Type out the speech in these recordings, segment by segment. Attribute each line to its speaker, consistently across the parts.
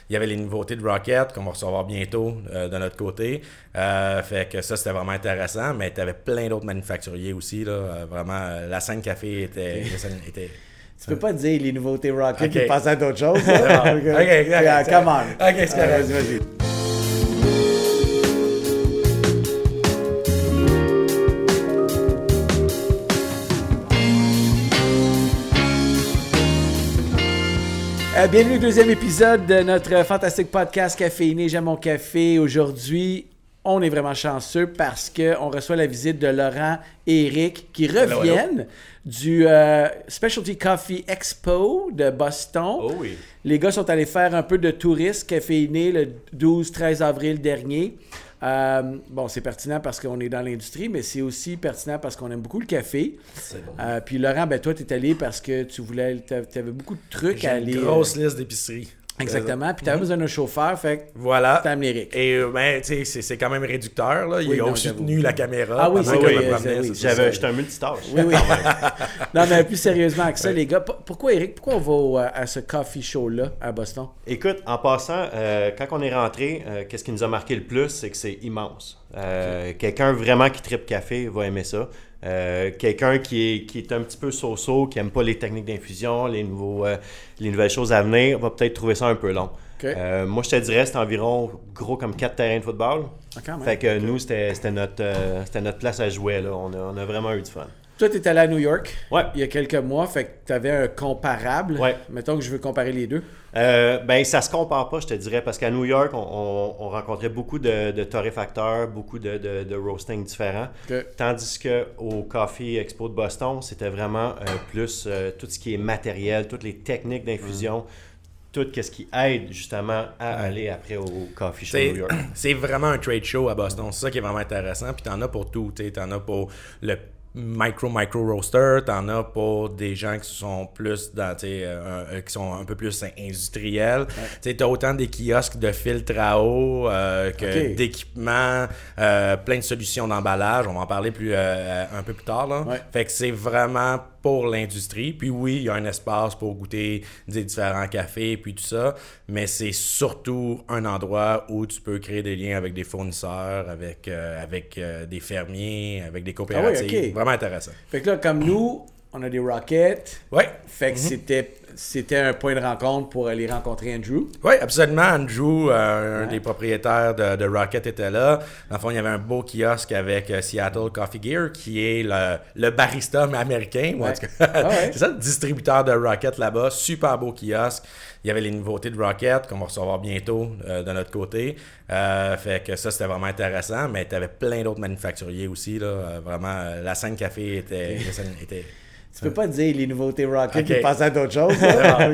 Speaker 1: Il y avait les nouveautés de Rocket qu'on va recevoir bientôt de notre côté. Fait que ça, c'était vraiment intéressant. Mais tu avais plein d'autres manufacturiers aussi. Là, vraiment, la scène café était
Speaker 2: Tu peux pas dire les nouveautés Rocket
Speaker 1: Okay.
Speaker 2: et passer à d'autres choses.
Speaker 1: OK,
Speaker 2: Come on.
Speaker 1: OK, c'est correct.
Speaker 2: Vas-y. Bienvenue au deuxième épisode de notre fantastique podcast Caféiné, J'aime mon café. Aujourd'hui, on est vraiment chanceux parce qu'on reçoit la visite de Laurent et Eric qui reviennent du Specialty Coffee Expo de Boston.
Speaker 1: Oh oui.
Speaker 2: Les gars sont allés faire un peu de tourisme caféiné le 12-13 avril dernier. Bon, c'est pertinent parce qu'on est dans l'industrie, mais c'est aussi pertinent parce qu'on aime beaucoup le café.
Speaker 1: C'est bon.
Speaker 2: Puis Laurent, ben toi, tu es allé parce que tu avais beaucoup de trucs
Speaker 1: J'ai
Speaker 2: à aller...
Speaker 1: une grosse liste d'épiceries.
Speaker 2: Exactement. Puis tu avais besoin d'un chauffeur, fait que
Speaker 1: Voilà.
Speaker 2: t'as amené Eric.
Speaker 1: Et ben, tu sais, c'est quand même réducteur. Là. Il a aussi tenu la caméra.
Speaker 2: Ah oui,
Speaker 1: pendant
Speaker 2: c'est
Speaker 1: que je
Speaker 2: oui,
Speaker 1: me promenais,
Speaker 2: oui.
Speaker 1: c'est ça.
Speaker 3: J'étais un multitâche.
Speaker 2: Oui, oui. Non, mais plus sérieusement que ça, les gars, pourquoi, Eric, pourquoi on va à ce coffee show-là à Boston?
Speaker 3: Écoute, en passant, quand on est rentré, qu'est-ce qui nous a marqué le plus, c'est que c'est immense. Quelqu'un vraiment qui tripe café va aimer ça. Quelqu'un qui est un petit peu so-so, qui n'aime pas les techniques d'infusion, les nouvelles choses à venir, va peut-être trouver ça un peu long.
Speaker 2: Okay.
Speaker 3: Moi, je te dirais, c'est environ gros comme 4 terrains de football.
Speaker 2: Ah, quand même.
Speaker 3: Fait que nous, c'était notre place à jouer. Là. On a vraiment eu du fun.
Speaker 2: Toi, tu es allé à New York
Speaker 3: Ouais.
Speaker 2: il y a quelques mois, fait que tu avais un comparable.
Speaker 3: Ouais.
Speaker 2: Mettons que je veux comparer les deux.
Speaker 3: Ben, ça se compare pas, je te dirais, parce qu'à New York, on rencontrait beaucoup de torréfacteurs, beaucoup de roasting différents.
Speaker 2: Okay.
Speaker 3: Tandis qu'au Coffee Expo de Boston, c'était vraiment plus tout ce qui est matériel, toutes les techniques d'infusion, tout ce qui aide justement à aller après au Coffee Show New York.
Speaker 1: C'est vraiment un trade show à Boston. C'est ça qui est vraiment intéressant. Puis t'en as pour tout. T'en as pour le micro roaster, t'en as pour des gens qui sont plus dans, qui sont un peu plus industriels. Ouais. T'as autant des kiosques de filtres à eau que d'équipements, plein de solutions d'emballage. On va en parler un peu plus tard. Là. Ouais. Fait que c'est vraiment pour l'industrie. Puis oui, il y a un espace pour goûter des différents cafés puis tout ça, mais c'est surtout un endroit où tu peux créer des liens avec des fournisseurs, avec des fermiers, avec des coopératives.
Speaker 2: Ah oui, okay.
Speaker 1: Vraiment intéressant.
Speaker 2: Fait que là, comme nous, on a des Rockets.
Speaker 1: Ouais.
Speaker 2: Fait que c'était un point de rencontre pour aller rencontrer Andrew.
Speaker 1: Oui, absolument. Andrew, un des propriétaires de Rocket, était là. Dans le fond, il y avait un beau kiosque avec Seattle Coffee Gear, qui est le barista américain. Ouais. En tout cas, c'est ça, le distributeur de Rocket là-bas. Super beau kiosque. Il y avait les nouveautés de Rocket qu'on va recevoir bientôt de notre côté. Fait que ça, c'était vraiment intéressant. Mais tu avais plein d'autres manufacturiers aussi. Là. Vraiment, la scène café était
Speaker 2: Tu peux pas dire les nouveautés Rocket et
Speaker 1: Okay.
Speaker 2: passer à d'autres choses.
Speaker 1: OK,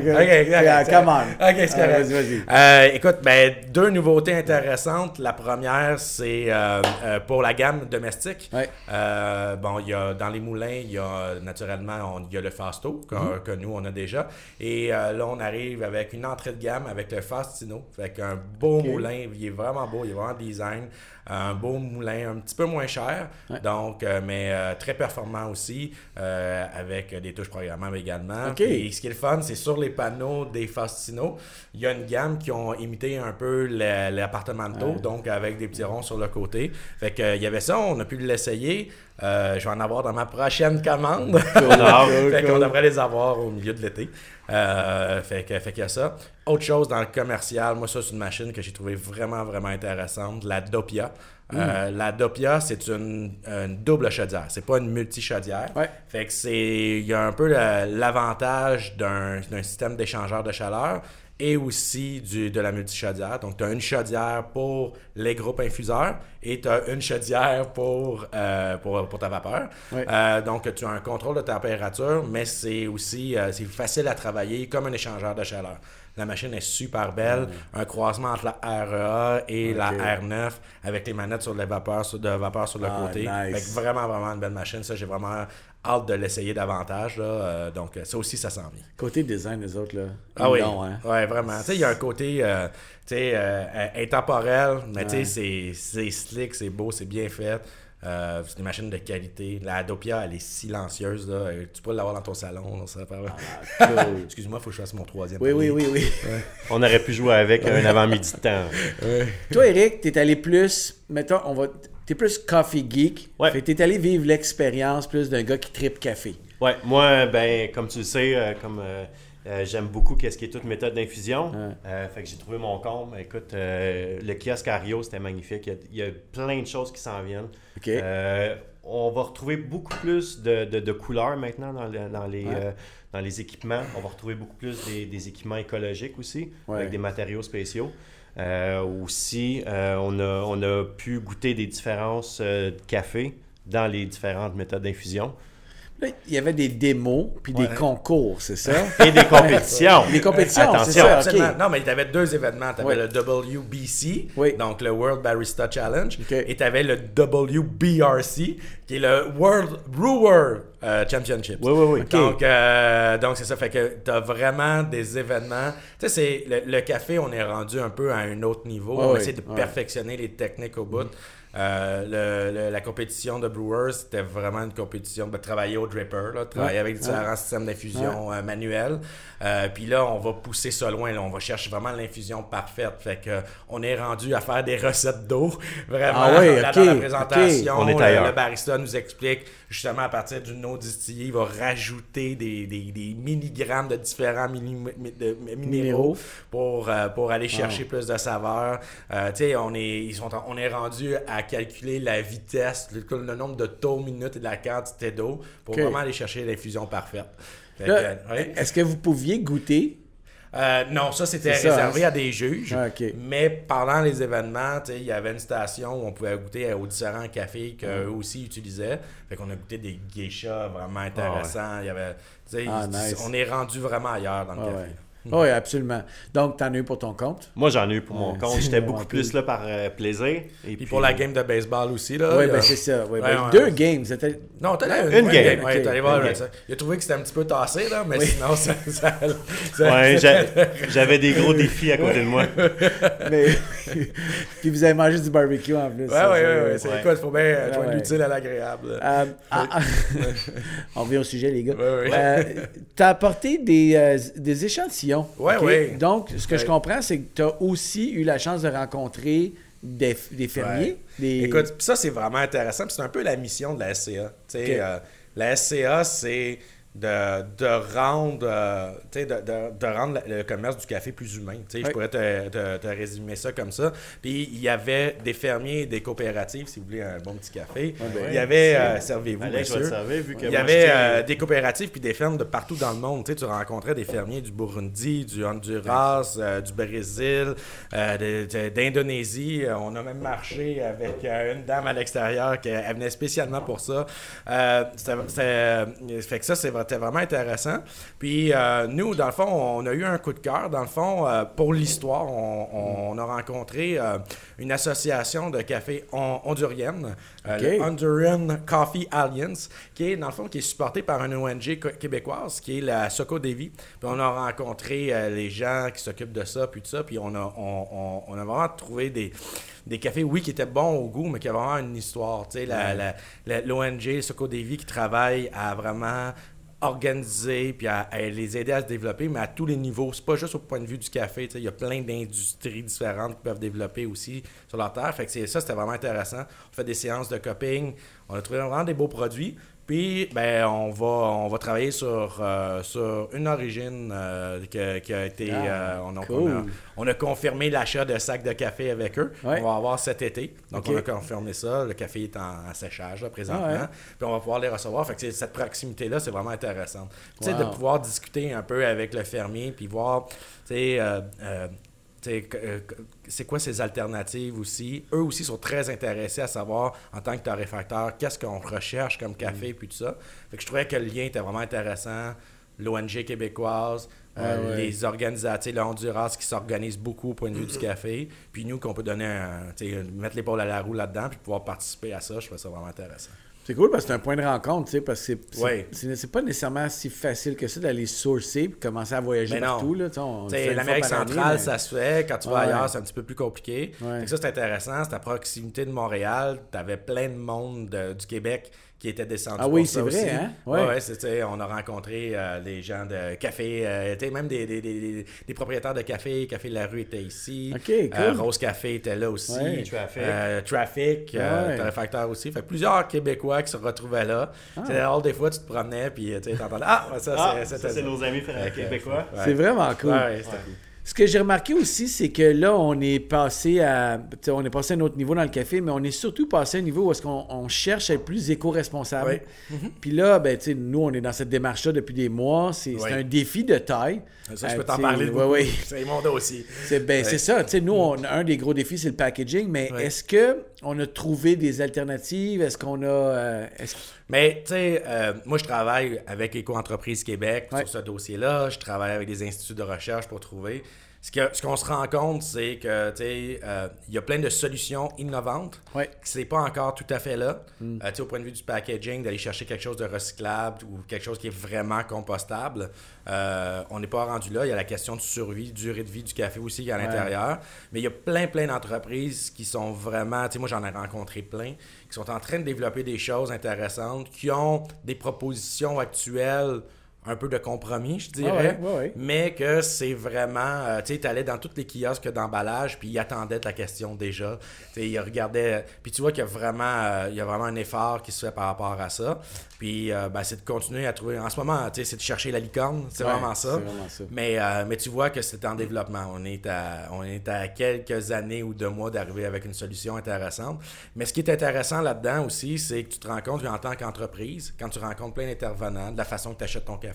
Speaker 2: Come on.
Speaker 1: OK, c'est correct.
Speaker 2: Vas-y.
Speaker 1: Écoute, ben, deux nouveautés intéressantes. La première, c'est pour la gamme domestique.
Speaker 2: Ouais.
Speaker 1: Bon, il y a dans les moulins, il y a naturellement il y a le Fasto que nous, on a déjà. Et là, on arrive avec une entrée de gamme avec le Fastino. Fait qu'un beau moulin, il est vraiment beau, il est vraiment design. Un beau moulin, un petit peu moins cher, donc, mais très performant aussi, avec des touches programmables également.
Speaker 2: Okay.
Speaker 1: Et ce qui est le fun, c'est sur les panneaux des Fastino, il y a une gamme qui ont imité un peu l'appartamento, donc avec des petits ronds sur le côté. Fait que il y avait ça, on a pu l'essayer. Je vais en avoir dans ma prochaine commande. Fait qu'on devrait les avoir au milieu de l'été. Fait qu'il y a ça. Autre chose dans le commercial, moi ça c'est une machine que j'ai trouvée vraiment, vraiment intéressante, la Doppia. La Doppia, c'est une double chaudière. C'est pas une multi-chaudière.
Speaker 2: Ouais.
Speaker 1: Fait que il y a un peu l'avantage d'un système d'échangeur de chaleur et aussi de la multi-chaudière. Donc, tu as une chaudière pour les groupes infuseurs et tu as une chaudière pour ta vapeur.
Speaker 2: Oui.
Speaker 1: Donc, tu as un contrôle de température, mais c'est aussi c'est facile à travailler comme un échangeur de chaleur. La machine est super belle. Un croisement entre la REA et la R9 avec les manettes sur de vapeur sur le côté.
Speaker 2: Nice.
Speaker 1: Fait que vraiment, vraiment une belle machine. Ça, j'ai vraiment hâte de l'essayer davantage. Là. Donc, ça aussi, ça s'en vient.
Speaker 2: Côté design, les autres, là.
Speaker 1: Ah oui,
Speaker 2: non, hein?
Speaker 1: ouais, vraiment. Tu sais, il y a un côté intemporel, mais tu sais, c'est slick, c'est beau, c'est bien fait. C'est des machines de qualité. La Adopia, elle est silencieuse. Là. Tu peux l'avoir dans ton salon. Là, ça cool. Excuse-moi, il faut que je fasse mon troisième.
Speaker 2: Oui.
Speaker 1: Ouais.
Speaker 3: On aurait pu jouer avec un avant-midi de temps.
Speaker 2: Toi, Eric, t'es allé plus, mettons, t'es plus coffee geek.
Speaker 3: Ouais.
Speaker 2: Fait que t'es allé vivre l'expérience plus d'un gars qui tripe café.
Speaker 3: Ouais, moi, comme tu le sais, j'aime beaucoup qu'est-ce qui est toute méthode d'infusion. Fait que j'ai trouvé mon compte. Écoute, le kiosque Ario, c'était magnifique. Il y a plein de choses qui s'en viennent.
Speaker 2: Okay.
Speaker 3: On va retrouver beaucoup plus de couleurs maintenant dans les équipements. On va retrouver beaucoup plus des équipements écologiques aussi, avec des matériaux spéciaux. Aussi, on a pu goûter des différences de café dans les différentes méthodes d'infusion.
Speaker 2: Là, il y avait des démos puis des concours, c'est ça?
Speaker 3: Et des compétitions.
Speaker 2: Des compétitions,
Speaker 3: attention.
Speaker 2: c'est ça,
Speaker 1: Absolument.
Speaker 2: okay.
Speaker 1: Non, mais tu avais 2 événements. Tu avais le WBC, donc le World Barista Challenge, et tu avais le WBRC, qui est le World Brewer Championship.
Speaker 3: Oui.
Speaker 2: Okay.
Speaker 1: Donc c'est ça, fait que tu as vraiment des événements. Tu sais, c'est le café, on est rendu un peu à un autre niveau. On essaie de perfectionner les techniques au bout. La compétition de Brewers, c'était vraiment une compétition de travailler au dripper, là, travailler avec différents systèmes d'infusion manuels. Puis là, on va pousser ça loin. Là, on va chercher vraiment l'infusion parfaite. Fait que on est rendu à faire des recettes d'eau. Vraiment, dans la présentation,
Speaker 3: on est ailleurs.
Speaker 1: Le barista nous explique justement à partir d'une eau distillée, il va rajouter des milligrammes de différents minéraux pour aller chercher plus de saveur. Tu sais, on est rendu à calculer la vitesse, le nombre de taux minutes et de la quantité d'eau pour vraiment aller chercher l'infusion parfaite.
Speaker 2: Là, est-ce que vous pouviez goûter?
Speaker 1: Non, ça c'était réservé à des juges. Mais pendant les événements, il y avait une station où on pouvait goûter aux différents cafés qu'eux aussi utilisaient. Fait qu'on a goûté des geishas vraiment intéressants. Il y avait, nice. On est rendu vraiment ailleurs dans le café.
Speaker 2: Oui, absolument. Donc, tu en as eu pour ton compte?
Speaker 3: Moi, j'en ai eu pour mon compte. J'étais beaucoup plus là par plaisir.
Speaker 1: Et puis pour la game de baseball aussi. Là,
Speaker 2: oui, c'est ça. Deux games.
Speaker 1: Non, t'as
Speaker 3: une game.
Speaker 1: Ouais, t'allais voir ça. Il a trouvé que c'était un petit peu tassé, là, mais sinon, ça
Speaker 3: j'avais des gros défis à côté de moi.
Speaker 2: Puis vous avez mangé du barbecue en plus.
Speaker 1: Oui. C'est quoi? Il faut bien joindre l'utile à l'agréable.
Speaker 2: On revient au sujet, les gars.
Speaker 1: Tu
Speaker 2: as apporté des échantillons.
Speaker 1: Oui.
Speaker 2: Donc, ce que je comprends, c'est que tu as aussi eu la chance de rencontrer des fermiers.
Speaker 1: Écoute, ça, c'est vraiment intéressant. C'est un peu la mission de la SCA. La SCA, c'est de rendre le commerce du café plus humain. Je pourrais te résumer ça comme ça. Puis il y avait des fermiers et des coopératives, si vous voulez un bon petit café. Il y avait, servez-vous, bien sûr. Il y avait des coopératives puis des fermes de partout dans le monde. Tu rencontrais des fermiers du Burundi, du Honduras, du Brésil, d'Indonésie. On a même marché avec une dame à l'extérieur qui venait spécialement pour ça. Fait que ça, c'était vraiment intéressant. Puis nous, dans le fond, on a eu un coup de cœur. Dans le fond, pour l'histoire, on a rencontré une association de café hondurienne, le Honduran Coffee Alliance, qui est, dans le fond, qui est supportée par une ONG québécoise, qui est la Soco Devi. Puis on a rencontré les gens qui s'occupent de ça, puis tout ça. Puis on a vraiment trouvé des cafés, oui, qui étaient bons au goût, mais qui avaient vraiment une histoire. Tu sais, l'ONG Soco Devi qui travaille à vraiment organiser puis à les aider à se développer, mais à tous les niveaux. C'est pas juste au point de vue du café. Il y a plein d'industries différentes qui peuvent développer aussi sur leur terre. Fait que ça, c'était vraiment intéressant. On fait des séances de cupping. On a trouvé vraiment des beaux produits. Puis, on va travailler sur une origine qui a été... on a confirmé l'achat de sacs de café avec eux. On va avoir cet été. Donc, on a confirmé ça. Le café est en séchage là, présentement. Puis, on va pouvoir les recevoir. Fait que cette proximité-là, c'est vraiment intéressant. Puis, de pouvoir discuter un peu avec le fermier puis voir... c'est quoi ces alternatives aussi. Eux aussi sont très intéressés à savoir, en tant que torréfacteur, qu'est-ce qu'on recherche comme café, puis tout ça. Fait que je trouvais que le lien était vraiment intéressant. L'ONG québécoise, les organisations, le Honduras qui s'organisent beaucoup au point de vue du café, puis nous qu'on peut donner mettre l'épaule à la roue là-dedans, puis pouvoir participer à ça, je trouve ça vraiment intéressant.
Speaker 2: C'est cool parce que c'est un point de rencontre, tu sais, parce que
Speaker 1: Ouais.
Speaker 2: c'est pas nécessairement si facile que ça d'aller sourcer et commencer à voyager
Speaker 1: Mais
Speaker 2: partout.
Speaker 1: non.
Speaker 2: Là, on le
Speaker 1: T'sais,
Speaker 2: fait une
Speaker 1: l'Amérique
Speaker 2: fois par année,
Speaker 1: centrale,
Speaker 2: mais-
Speaker 1: ça se fait. Quand tu vas
Speaker 2: Ouais.
Speaker 1: ailleurs, c'est un petit peu plus compliqué.
Speaker 2: Ouais.
Speaker 1: Fait que ça, c'est intéressant. C'est à proximité de Montréal. Tu avais plein de monde du Québec qui était descendu
Speaker 2: Ah oui,
Speaker 1: pour ça
Speaker 2: c'est vrai,
Speaker 1: aussi.
Speaker 2: hein? Ouais.
Speaker 1: Ouais, on a rencontré des gens de café, même des propriétaires de café. Café La Rue était ici.
Speaker 2: OK, cool.
Speaker 1: Rose Café était là aussi.
Speaker 2: Ouais.
Speaker 1: Traffic,
Speaker 2: Ouais.
Speaker 1: Torréfacteur aussi. Fait que plusieurs Québécois qui se retrouvaient là. C'est drôle, des fois, tu te promenais puis tu entendais « Ah, ça,
Speaker 3: c'est nos amis québécois.
Speaker 1: Ouais.
Speaker 2: C'est vraiment cool.
Speaker 1: Ouais, c'était cool.
Speaker 2: Ce que j'ai remarqué aussi, c'est que là, on est passé à un autre niveau dans le café, mais on est surtout passé à un niveau où est-ce qu'on cherche à être plus éco-responsable. Puis là, ben, tu sais, nous, on est dans cette démarche-là depuis des mois. C'est un défi de taille.
Speaker 1: Ça, je peux t'en
Speaker 2: tu sais,
Speaker 1: parler de
Speaker 2: ouais,
Speaker 1: beaucoup.
Speaker 2: ouais.
Speaker 1: C'est mon dossier.
Speaker 2: C'est ça. Tu sais, nous, un des gros défis, c'est le packaging, mais est-ce qu'on a trouvé des alternatives? Est-ce qu'on a...
Speaker 1: Mais, tu sais, moi, je travaille avec Éco-entreprise Québec sur ce dossier-là. Je travaille avec des instituts de recherche pour trouver. Ce qu'on se rend compte, c'est que, tu sais, il y a plein de solutions innovantes
Speaker 2: Ouais.
Speaker 1: qui c'est pas encore tout à fait là. Tu sais, au point de vue du packaging, d'aller chercher quelque chose de recyclable ou quelque chose qui est vraiment compostable, on n'est pas rendu là. Il y a la question de survie, durée de vie du café aussi qui est à l'intérieur. Mais il y a plein d'entreprises qui sont vraiment, tu sais, moi, j'en ai rencontré plein, qui sont en train de développer des choses intéressantes, qui ont des propositions actuelles un peu de compromis, je dirais,
Speaker 2: ouais.
Speaker 1: mais que c'est vraiment... tu sais, t'allais dans tous les kiosques d'emballage, puis ils attendaient ta question déjà. Tu sais, ils regardaient... Puis tu vois qu'il y a vraiment un effort qui se fait par rapport à ça. Puis c'est de continuer à trouver... En ce moment, tu sais, c'est de chercher la licorne, c'est vraiment ça.
Speaker 2: C'est vraiment ça.
Speaker 1: Mais tu vois que c'est en développement. On est à quelques années ou 2 mois d'arriver avec une solution intéressante. Mais ce qui est intéressant là-dedans aussi, c'est que tu te rends compte qu'en tant qu'entreprise, quand tu rencontres plein d'intervenants, de la façon que tu achètes ton café,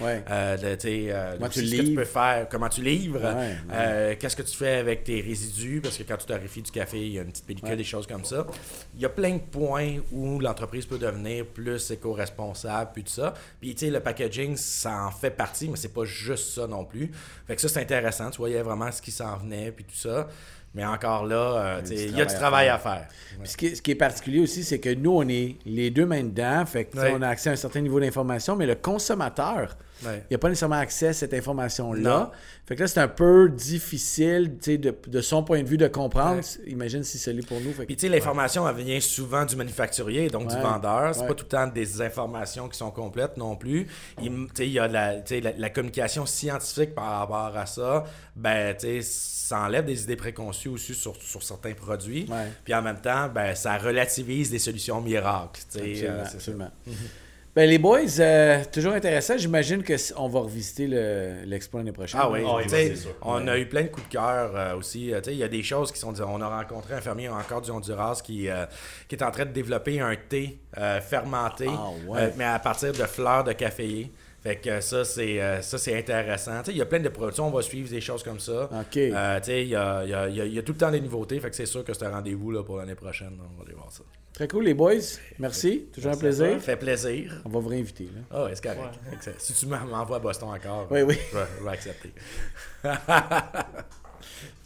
Speaker 2: Comment tu
Speaker 1: ce que tu
Speaker 2: livres.
Speaker 1: peux faire, comment tu livres,
Speaker 2: Ouais.
Speaker 1: qu'est-ce que tu fais avec tes résidus, parce que quand tu torréfies du café, il y a une petite pellicule, des choses comme ça. Il y a plein de points où l'entreprise peut devenir plus éco-responsable, puis tout ça. Puis, tu sais, le packaging, ça en fait partie, mais c'est pas juste ça non plus. Fait que ça, c'est intéressant. Tu voyais vraiment ce qui s'en venait, puis tout ça. Mais encore là, il y a du travail à faire.
Speaker 2: Puis ce qui est particulier aussi, c'est que nous, on est les deux mains dedans. Fait que, tu sais, on a accès à un certain niveau d'information, mais le consommateur, il n'a pas nécessairement accès à cette information-là.
Speaker 1: Non.
Speaker 2: Fait que là, c'est un peu difficile, tu sais, de son point de vue, de comprendre. Imagine si c'est l'est pour nous. Fait que-
Speaker 1: Puis tu sais, l'information, elle vient souvent du manufacturier, donc du vendeur. C'est pas tout le temps des informations qui sont complètes non plus. Tu sais, il y a la communication scientifique par rapport à ça. Ben, tu sais, ça enlève des idées préconçues aussi sur certains produits.
Speaker 2: Ouais.
Speaker 1: Puis en même temps, ben, ça relativise des solutions miracles. Tu sais,
Speaker 2: Absolument,
Speaker 1: c'est
Speaker 2: absolument. Ben, les boys, toujours intéressant. J'imagine qu'on va revisiter l'expo l'année prochaine.
Speaker 1: Ah oui,
Speaker 3: Ah oui,
Speaker 1: tu sais,
Speaker 3: c'est sûr.
Speaker 1: on a eu plein de coups de cœur aussi. Tu sais, il y a des choses qui sont... On a rencontré un fermier encore du Honduras qui est en train de développer un thé fermenté,
Speaker 2: Ah ouais.
Speaker 1: mais à partir de fleurs de caféier. Fait que ça, c'est intéressant. Tu sais, il y a plein de produits, on va suivre des choses comme ça.
Speaker 2: OK.
Speaker 1: Tu sais, il y a tout le temps des nouveautés. Fait que c'est sûr que c'est un rendez-vous là, pour l'année prochaine. On va aller voir ça.
Speaker 2: Très cool, les boys. Merci. Toujours un plaisir.
Speaker 1: Ça fait plaisir.
Speaker 2: On va vous réinviter. Là.
Speaker 1: Ah ouais, c'est correct. Excellent. Si tu m'envoies à Boston encore,
Speaker 2: Oui.
Speaker 1: je vais accepter.